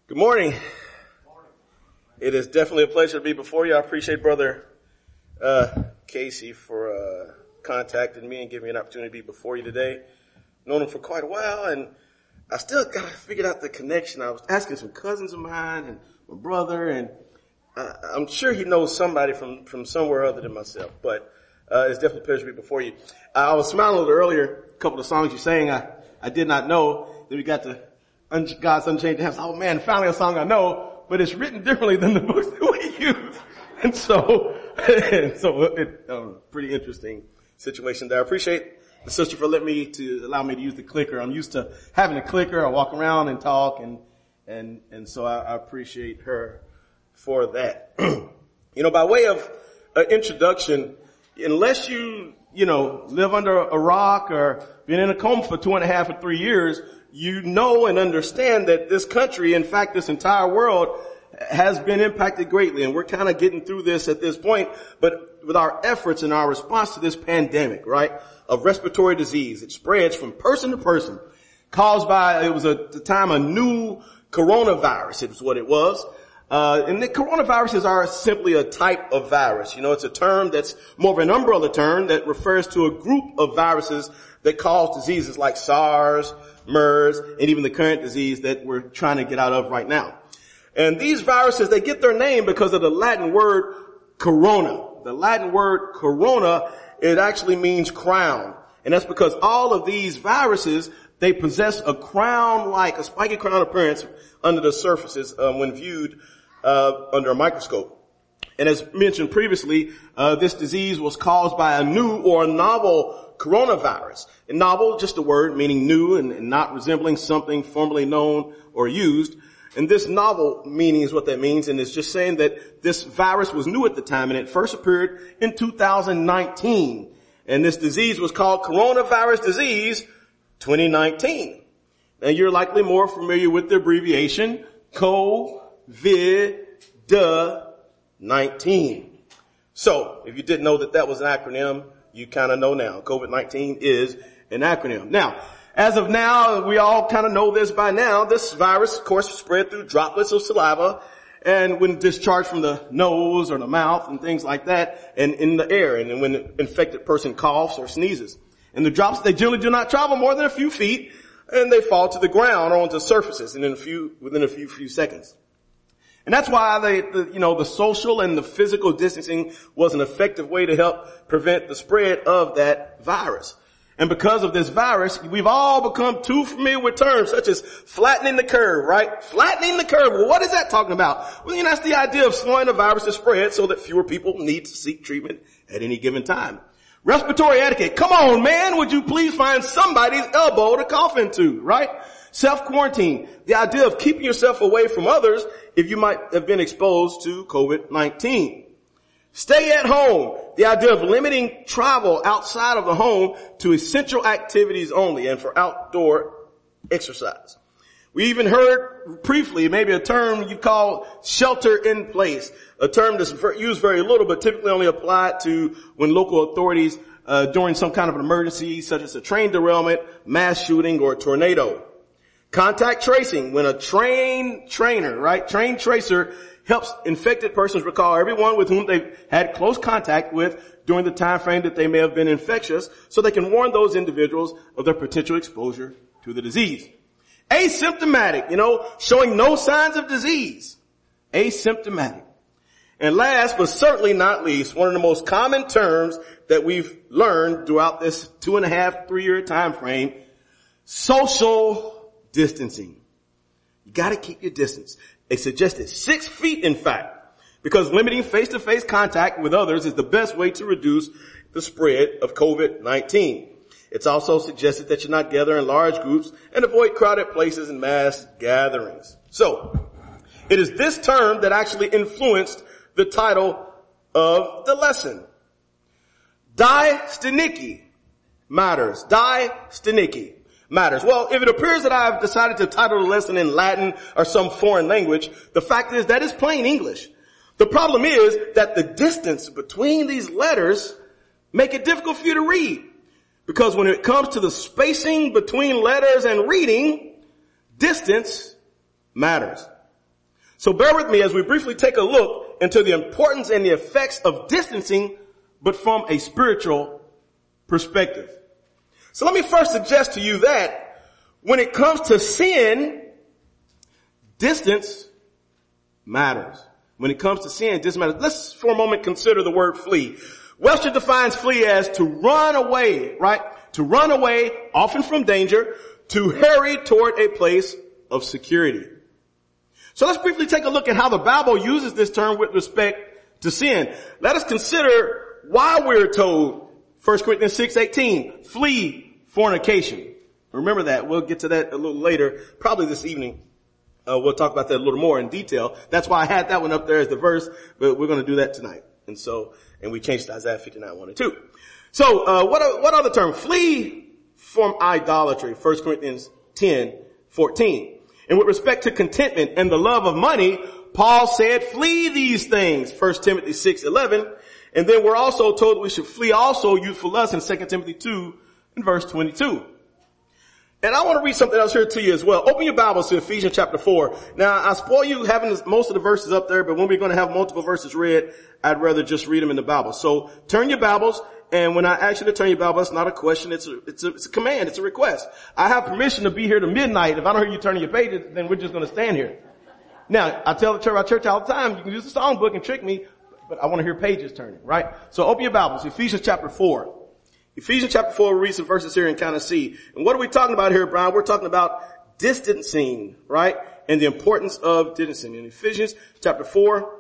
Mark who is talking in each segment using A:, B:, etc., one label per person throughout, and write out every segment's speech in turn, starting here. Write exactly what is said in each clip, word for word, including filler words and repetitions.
A: Good morning. It is definitely a pleasure to be before you. I appreciate Brother uh, Casey for uh, contacting me and giving me an opportunity to be before you today. Known him for quite a while, and I still got to figure out the connection. I was asking some cousins of mine and my brother, and uh, I'm sure he knows somebody from, from somewhere other than myself, but uh, it's definitely a pleasure to be before you. Uh, I was smiling a little earlier, a couple of songs you sang I, I did not know. Then we got to God's Unchained Hands. Oh man, finally a song I know, but it's written differently than the books that we use. And so, and so it, um, pretty interesting situation there. I appreciate the sister for letting me to allow me to use the clicker. I'm used to having a clicker. I walk around and talk, and, and, and so I, I appreciate her for that. You know, by way of uh, introduction, unless you, you know, live under a rock or been in a coma for two and a half or three years, you know and understand that this country, in fact, this entire world has been impacted greatly. And we're kind of getting through this at this point. But with our efforts and our response to this pandemic, right, of respiratory disease, it spreads from person to person, caused by, it was at the time a new coronavirus. It was what it was. Uh, and the coronaviruses are simply a type of virus. You know, it's a term that's more of an umbrella term that refers to a group of viruses that cause diseases like SARS, MERS, and even the current disease that we're trying to get out of right now. And these viruses, they get their name because of the Latin word corona. The Latin word corona, it actually means crown. And that's because all of these viruses, they possess a crown-like, a spiky crown appearance under the surfaces um, when viewed uh, under a microscope. And as mentioned previously, uh, this disease was caused by a new or a novel coronavirus. And novel, just a word meaning new and, and not resembling something formerly known or used. And this novel meaning is what that means. And it's just saying that this virus was new at the time, and it first appeared in two thousand nineteen. And this disease was called coronavirus disease twenty nineteen. Now you're likely more familiar with the abbreviation COVID nineteen. So if you didn't know that that was an acronym, you kind of know now. COVID nineteen is an acronym. Now, as of now, we all kind of know this by now. This virus, of course, spread through droplets of saliva and when discharged from the nose or the mouth and things like that, and in the air, and when the infected person coughs or sneezes. And the drops, they generally do not travel more than a few feet, and they fall to the ground or onto surfaces in a few, within a few, few seconds. And that's why they, the, you know, the social and the physical distancing was an effective way to help prevent the spread of that virus. And because of this virus, we've all become too familiar with terms such as flattening the curve, right? Flattening the curve. Well, what is that talking about? Well, you know, that's the idea of slowing the virus to spread so that fewer people need to seek treatment at any given time. Respiratory etiquette. Come on, man. Would you please find somebody's elbow to cough into, right? Self-quarantine. The idea of keeping yourself away from others if you might have been exposed to COVID nineteen. Stay at home. The idea of limiting travel outside of the home to essential activities only and for outdoor exercise. We even heard briefly maybe a term you call shelter in place, a term that's used very little but typically only applied to when local authorities uh, during some kind of an emergency such as a train derailment, mass shooting, or a tornado. Contact tracing, when a trained trainer, right, trained tracer helps infected persons recall everyone with whom they've had close contact with during the time frame that they may have been infectious, so they can warn those individuals of their potential exposure to the disease. Asymptomatic, you know, showing no signs of disease. Asymptomatic. And last but certainly not least, one of the most common terms that we've learned throughout this two and a half, three year time frame, social distancing. You gotta keep your distance. They suggested six feet, in fact, because limiting face-to-face contact with others is the best way to reduce the spread of COVID nineteen. It's also suggested that you not gather in large groups and avoid crowded places and mass gatherings. So, it is this term that actually influenced the title of the lesson. Die Stenicky matters. Die Stenicky matters. Well, if it appears that I've decided to title the lesson in Latin or some foreign language, the fact is that is plain English. The problem is that the distance between these letters make it difficult for you to read. Because when it comes to the spacing between letters and reading, distance matters. So bear with me as we briefly take a look into the importance and the effects of distancing, but from a spiritual perspective. So let me first suggest to you that when it comes to sin, distance matters. When it comes to sin, distance matters. Let's for a moment consider the word flee. Webster defines flee as to run away, right? To run away, often from danger, to hurry toward a place of security. So let's briefly take a look at how the Bible uses this term with respect to sin. Let us consider why we're told, First Corinthians six eighteen, flee fornication. Remember that. We'll get to that a little later, probably this evening. Uh, we'll talk about that a little more in detail. That's why I had that one up there as the verse, but we're going to do that tonight. And so, and we changed to Isaiah fifty-nine, one and two. So, uh, what are, what other term? Flee from idolatry, First Corinthians ten fourteen. And with respect to contentment and the love of money, Paul said, flee these things, First Timothy six eleven. And then we're also told we should flee also youthful lust in Second Timothy two and verse twenty-two. And I want to read something else here to you as well. Open your Bibles to Ephesians chapter four. Now, I spoil you having most of the verses up there, but when we're going to have multiple verses read, I'd rather just read them in the Bible. So turn your Bibles, and when I ask you to turn your Bible, it's not a question, it's a, it's a, it's a command, it's a request. I have permission to be here to midnight. If I don't hear you turning your pages, then we're just going to stand here. Now, I tell the church, our church all the time, you can use the songbook and trick me, but I want to hear pages turning, right? So open your Bibles, Ephesians chapter four. Ephesians chapter four, we'll read some verses here and kind of see. And what are we talking about here, Brian? We're talking about distancing, right? And the importance of distancing. In Ephesians chapter four,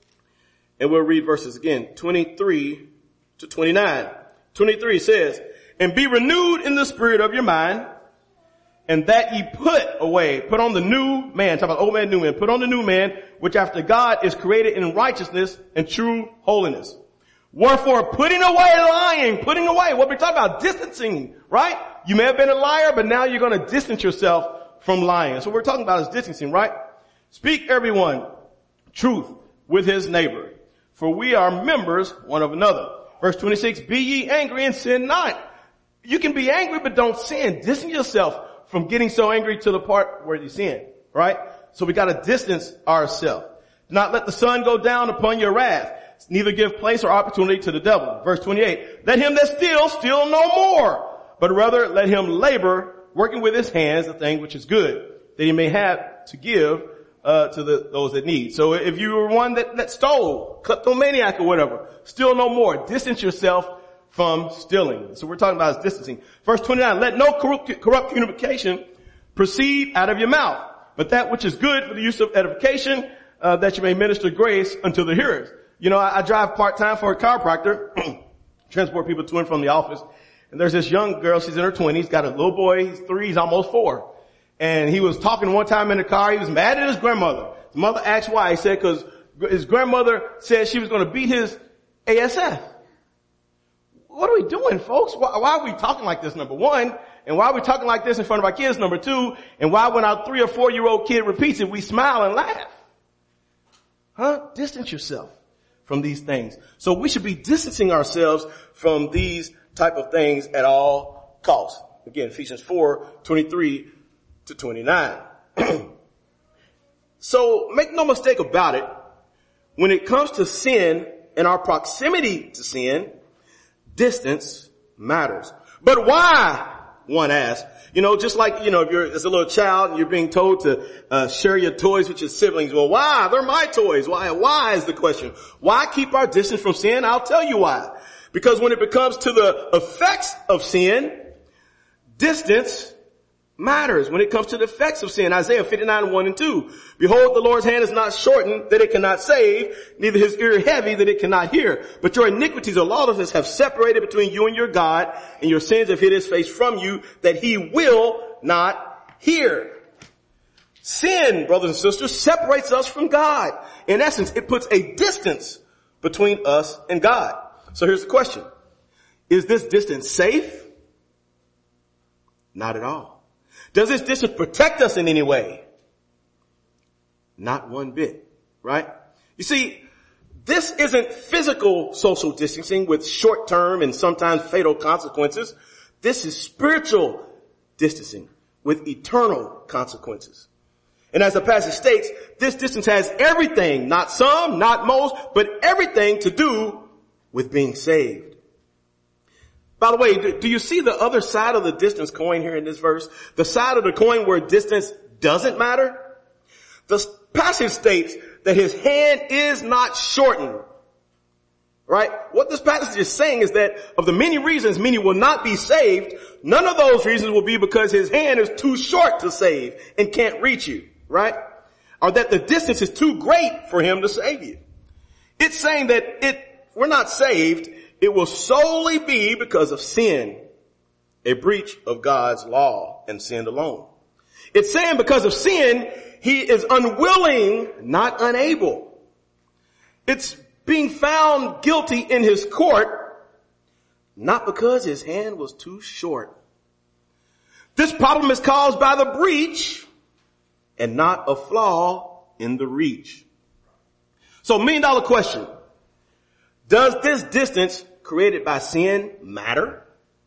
A: and we'll read verses again, twenty-three to twenty-nine. twenty-three says, and be renewed in the spirit of your mind, and that ye put away, put on the new man, talk about old man, new man, put on the new man, which after God is created in righteousness and true holiness. Wherefore, putting away lying, putting away, what we're talking about, distancing, right? You may have been a liar, but now you're going to distance yourself from lying. So what we're talking about is distancing, right? Speak everyone truth with his neighbor, for we are members one of another. Verse twenty-six, be ye angry and sin not. You can be angry, but don't sin. Distance yourself from getting so angry to the part where you sin, right? So we got to distance ourselves. Do not let the sun go down upon your wrath. Neither give place or opportunity to the devil. Verse twenty-eight, let him that steals steal no more, but rather let him labor, working with his hands the thing which is good, that he may have to give uh to the, those that need. So if you were one that, that stole, kleptomaniac or whatever, steal no more. Distance yourself from stealing. So we're talking about is distancing. Verse twenty-nine, let no corrupt, corrupt communication proceed out of your mouth, but that which is good for the use of edification, uh, that you may minister grace unto the hearers. You know, I, I drive part-time for a chiropractor, transport people to and from the office. And there's this young girl, she's in her twenties, got a little boy, he's three, he's almost four. And he was talking one time in the car, he was mad at his grandmother. His mother asked why. He said because his grandmother said she was going to beat his A S F. What are we doing, folks? Why, why are we talking like this, number one? And why are we talking like this in front of our kids, number two? And why when our three or four year old kid repeats it, we smile and laugh? Huh? Distance yourself from these things. So we should be distancing ourselves from these type of things at all costs. Again, Ephesians four, twenty-three to twenty-nine. So make no mistake about it. When it comes to sin and our proximity to sin, distance matters. But why? One asks. You know, just like, you know, if you're as a little child and you're being told to uh share your toys with your siblings. Well, why? They're my toys. Why? Why is the question. Why keep our distance from sin? I'll tell you why. Because when it becomes to the effects of sin, distance matters. When it comes to the effects of sin, Isaiah fifty-nine, one and two. Behold, the Lord's hand is not shortened that it cannot save, neither his ear heavy that it cannot hear. But your iniquities or lawlessness have separated between you and your God, and your sins have hid his face from you, that he will not hear. Sin, brothers and sisters, separates us from God. In essence, it puts a distance between us and God. So here's the question. Is this distance safe? Not at all. Does this distance protect us in any way? Not one bit, right? You see, this isn't physical social distancing with short-term and sometimes fatal consequences. This is spiritual distancing with eternal consequences. And as the passage states, this distance has everything, not some, not most, but everything to do with being saved. By the way, do you see the other side of the distance coin here in this verse? The side of the coin where distance doesn't matter? The passage states that his hand is not shortened. Right? What this passage is saying is that of the many reasons many will not be saved, none of those reasons will be because his hand is too short to save and can't reach you. Right? Or that the distance is too great for him to save you. It's saying that it, we're not saved. It will solely be because of sin, a breach of God's law and sin alone. It's saying because of sin, he is unwilling, not unable. It's being found guilty in his court, not because his hand was too short. This problem is caused by the breach and not a flaw in the reach. So million dollar question. Does this distance created by sin matter?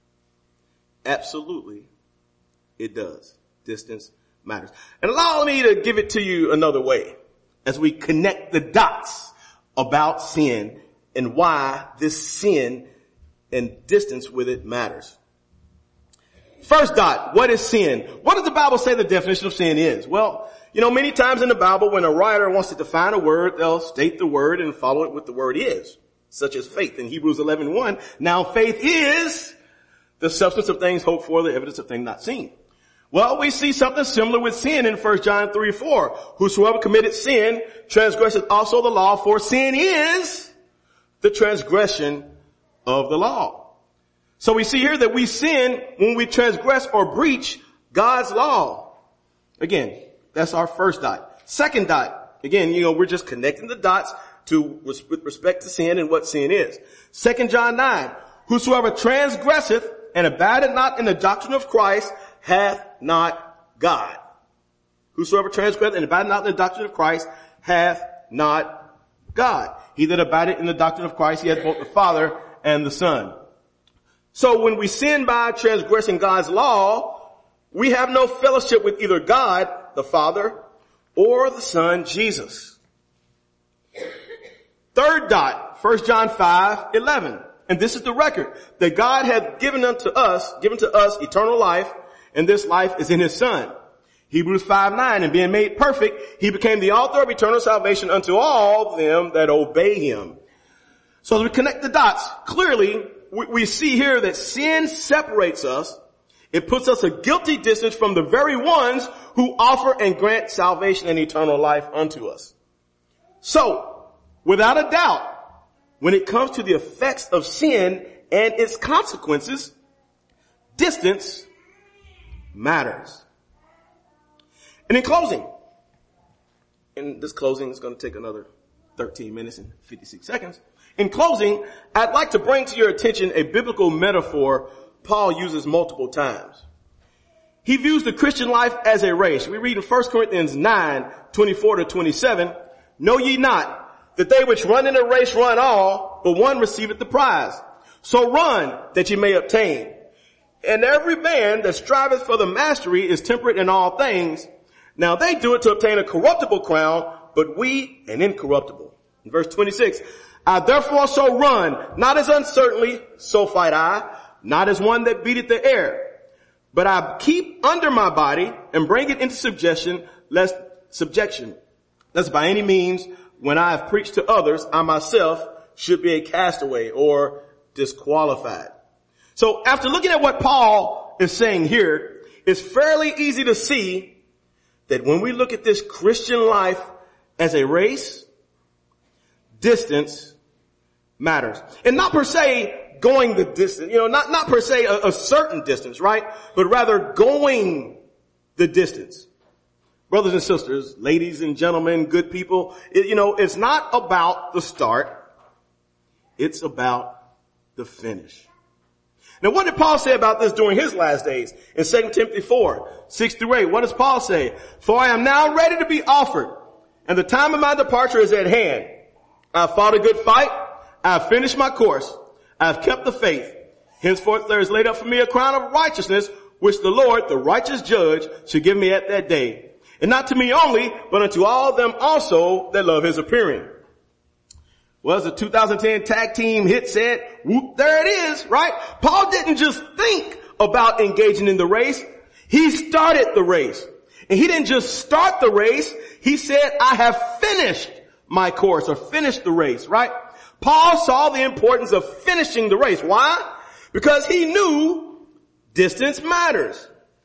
A: Absolutely, it does. Distance matters. And allow me to give it to you another way as we connect the dots about sin and why this sin and distance with it matters. First dot, what is sin? What does the Bible say the definition of sin is? Well, you know, many times in the Bible when a writer wants to define a word, they'll state the word and follow it with the word is. Such as faith in Hebrews eleven one. Now faith is the substance of things hoped for, the evidence of things not seen. Well, we see something similar with sin in First John three four. Whosoever committed sin transgresseth also the law, for sin is the transgression of the law. So we see here that we sin when we transgress or breach God's law. Again, that's our first dot. Second dot, again, you know, we're just connecting the dots to, with respect to sin and what sin is. Second John nine, whosoever transgresseth and abideth not in the doctrine of Christ hath not God. Whosoever transgresseth and abideth not in the doctrine of Christ hath not God. He that abideth in the doctrine of Christ, he hath both the Father and the Son. So when we sin by transgressing God's law, we have no fellowship with either God, the Father, or the Son, Jesus. Third dot, First John five eleven. And this is the record that God hath given unto us, given to us eternal life, and this life is in his Son. Hebrews five nine, and being made perfect, he became the author of eternal salvation unto all them that obey him. So as we connect the dots, clearly we, we see here that sin separates us. It puts us a guilty distance from the very ones who offer and grant salvation and eternal life unto us. So, without a doubt, when it comes to the effects of sin and its consequences, distance matters. And in closing, and this closing is going to take another thirteen minutes and fifty-six seconds. In closing, I'd like to bring to your attention a biblical metaphor Paul uses multiple times. He views the Christian life as a race. We read in First Corinthians nine twenty-four to twenty-seven, know ye not that they which run in a race run all, but one receiveth the prize. So run that ye may obtain. And every man that striveth for the mastery is temperate in all things. Now they do it to obtain a corruptible crown, but we an incorruptible. In verse twenty-six, I therefore so run, not as uncertainly, so fight I, not as one that beateth the air. But I keep under my body and bring it into subjection, lest subjection, lest by any means when I have preached to others, I myself should be a castaway or disqualified. So after looking at what Paul is saying here, it's fairly easy to see that when we look at this Christian life as a race, distance matters. And not per se going the distance, you know, not, not per se a, a certain distance, right? But rather going the distance. Brothers and sisters, ladies and gentlemen, good people, it, you know, it's not about the start. It's about the finish. Now what did Paul say about this during his last days? In Second Timothy four, six through eight, what does Paul say? For I am now ready to be offered, and the time of my departure is at hand. I have fought a good fight. I have finished my course. I have kept the faith. Henceforth there is laid up for me a crown of righteousness, which the Lord, the righteous judge, shall give me at that day. And not to me only, but unto all them also that love his appearing. Well, as the two thousand ten tag team hit said, whoop, there it is, right? Paul didn't just think about engaging in the race. He started the race. And he didn't just start the race. He said, I have finished my course, or finished the race, right? Paul saw the importance of finishing the race. Why? Because he knew distance matters.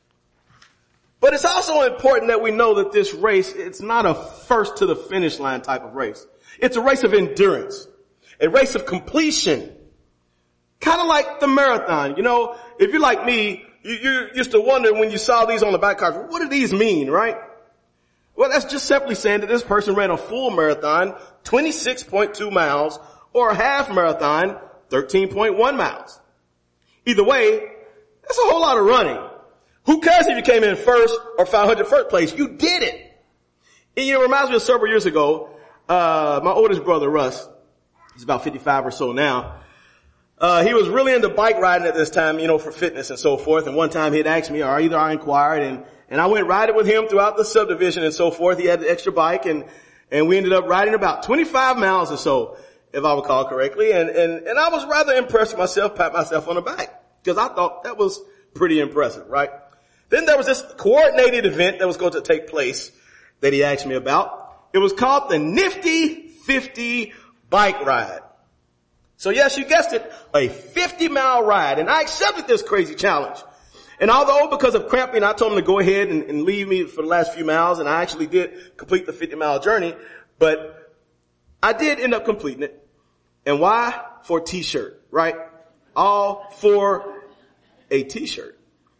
A: But it's also important that we know that this race, it's not a first to the finish line type of race. It's a race of endurance, a race of completion. Kind of like the marathon. You know, if you're like me, you, you used to wonder when you saw these on the back cars, what do these mean, right? Well, that's just simply saying that this person ran a full marathon, twenty-six point two miles, or a half marathon, thirteen point one miles. Either way, that's a whole lot of running. Who cares if you came in first or five hundred first place? You did it. And you know, it reminds me of several years ago, uh, my oldest brother, Russ, he's about fifty-five or so now. Uh, he was really into bike riding at this time, you know, for fitness and so forth. And one time he'd asked me, or either I inquired, and, and I went riding with him throughout the subdivision and so forth. He had the extra bike, and, and we ended up riding about twenty-five miles or so, if I recall correctly. And, and, and I was rather impressed with myself, pat myself on the back, because I thought that was pretty impressive, right? Then there was this coordinated event that was going to take place that he asked me about. It was called the Nifty fifty Bike Ride. So yes, you guessed it, a fifty mile ride. And I accepted this crazy challenge. And although because of cramping, I told him to go ahead and, and leave me for the last few miles, and I actually did complete the fifty mile journey, but I did end up completing it. And why? For a t-shirt, right? All for a t-shirt.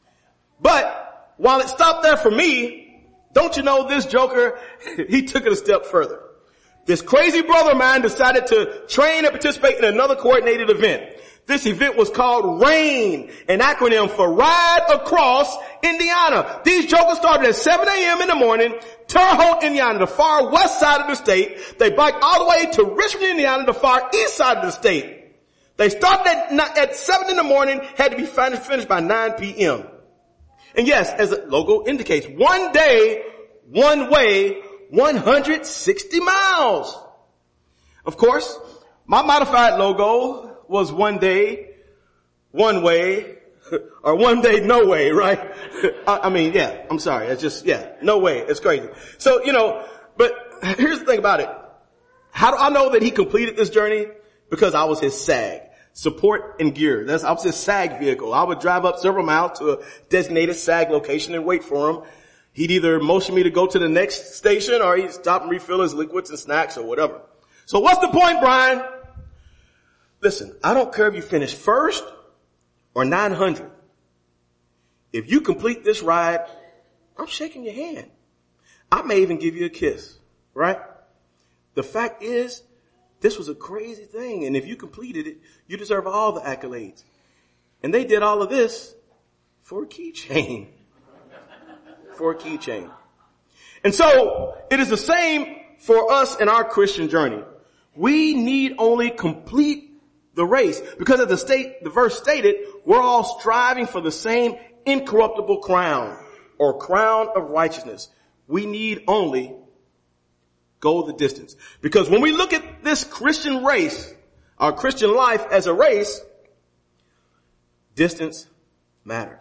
A: But while it stopped there for me, don't you know this joker, he took it a step further. This crazy brother of mine decided to train and participate in another coordinated event. This event was called RAIN, an acronym for Ride Across Indiana. These jokers started at seven a.m. in the morning, Terre Haute, Indiana, the far west side of the state. They biked all the way to Richmond, Indiana, the far east side of the state. They started at, at seven in the morning, had to be finished by nine p.m. And yes, as the logo indicates, one day, one way, one hundred sixty miles. Of course, my modified logo was one day, one way, or one day, no way, right? I, I mean, yeah, I'm sorry. It's just, yeah, no way. It's crazy. So, you know, but here's the thing about it. How do I know that he completed this journey? Because I was his SAG. Support and gear. That's, I was his SAG vehicle. I would drive up several miles to a designated SAG location and wait for him. He'd either motion me to go to the next station, or he'd stop and refill his liquids and snacks or whatever. So what's the point, Brian? Listen, I don't care if you finish first or nine hundred. If you complete this ride, I'm shaking your hand. I may even give you a kiss, right? The fact is, this was a crazy thing, and if you completed it, you deserve all the accolades. And they did all of this for a keychain. For a keychain. And so, it is the same for us in our Christian journey. We need only complete the race, because as the state, the verse stated, we're all striving for the same incorruptible crown, or crown of righteousness. We need only go the distance. Because when we look at this Christian race, our Christian life as a race, distance matters.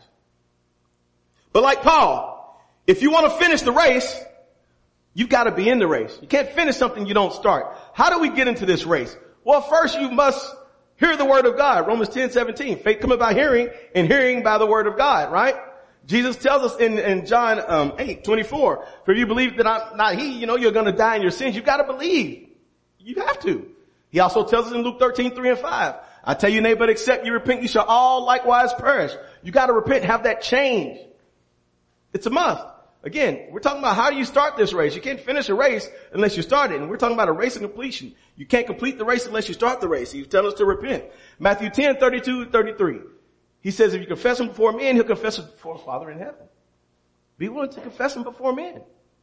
A: But like Paul, if you want to finish the race, you've got to be in the race. You can't finish something you don't start. How do we get into this race? Well, first you must hear the word of God. Romans ten seventeen. Faith cometh by hearing, and hearing by the word of God, right? Jesus tells us in, in John um, eight twenty-four, for if you believe that I'm not he, you know you're going to die in your sins. You've got to believe. You have to. He also tells us in Luke thirteen three and five, I tell you, nay, but except you repent, you shall all likewise perish. You got to repent, have that change. It's a must. Again, we're talking about how do you start this race. You can't finish a race unless you start it. And we're talking about a race of completion. You can't complete the race unless you start the race. He's telling us to repent. Matthew ten thirty-two thirty-three. He says if you confess him before men, he'll confess him before his Father in heaven. Be willing to confess him before men.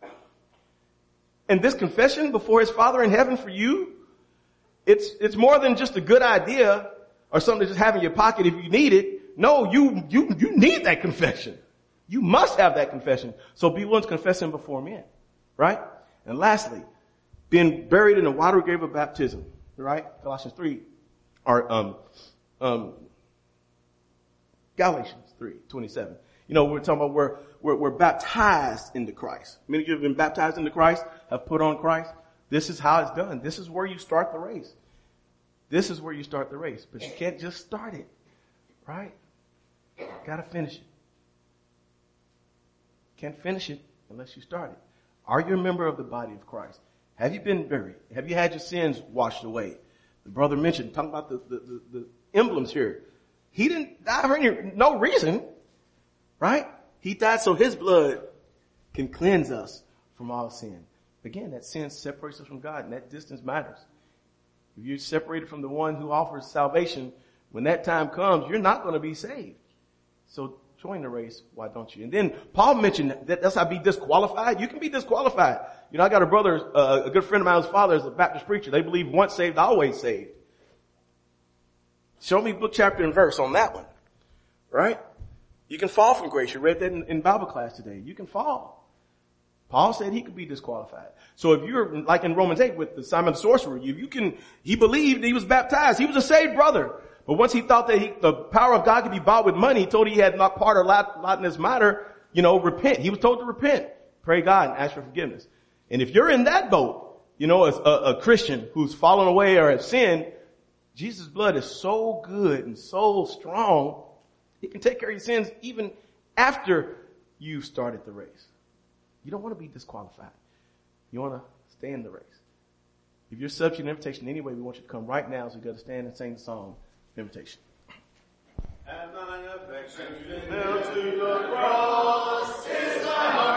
A: And this confession before his Father in heaven for you, it's, it's more than just a good idea or something to just have in your pocket if you need it. No, you, you, you need that confession. You must have that confession. So be willing to confess him before men. Right? And lastly, being buried in the watery grave of baptism. Right? Colossians three, or, um, um, Galatians three, twenty-seven. You know, we're talking about we're, we're, we're baptized into Christ. Many of you have been baptized into Christ, have put on Christ. This is how it's done. This is where you start the race. This is where you start the race. But you can't just start it. Right? You gotta finish it. Can't finish it unless you start it. Are you a member of the body of Christ? Have you been buried? Have you had your sins washed away? The brother mentioned, talking about the, the, the, the emblems here. He didn't die for any, no reason. Right? He died so his blood can cleanse us from all sin. Again, that sin separates us from God, and that distance matters. If you're separated from the one who offers salvation, when that time comes, you're not going to be saved. So join the race. Why don't you? And then Paul mentioned that that's how be disqualified. You can be disqualified. You know, I got a brother, uh, a good friend of mine, whose father is a Baptist preacher. They believe once saved, always saved. Show me book, chapter, and verse on that one. Right? You can fall from grace. You read that in, in Bible class today. You can fall. Paul said he could be disqualified. So if you're like in Romans eight with the Simon the sorcerer, you, you can, he believed he was baptized. He was a saved brother. But once he thought that he, the power of God could be bought with money, he told he had not part or lot, lot in this matter, you know, repent. He was told to repent, pray God, and ask for forgiveness. And if you're in that boat, you know, as a, a Christian who's fallen away or has sinned, Jesus' blood is so good and so strong, he can take care of your sins even after you've started the race. You don't want to be disqualified. You want to stay in the race. If you're subject to an invitation anyway, we want you to come right now so you got to stand and sing the song of invitation. Have mine affection to the cross is my heart.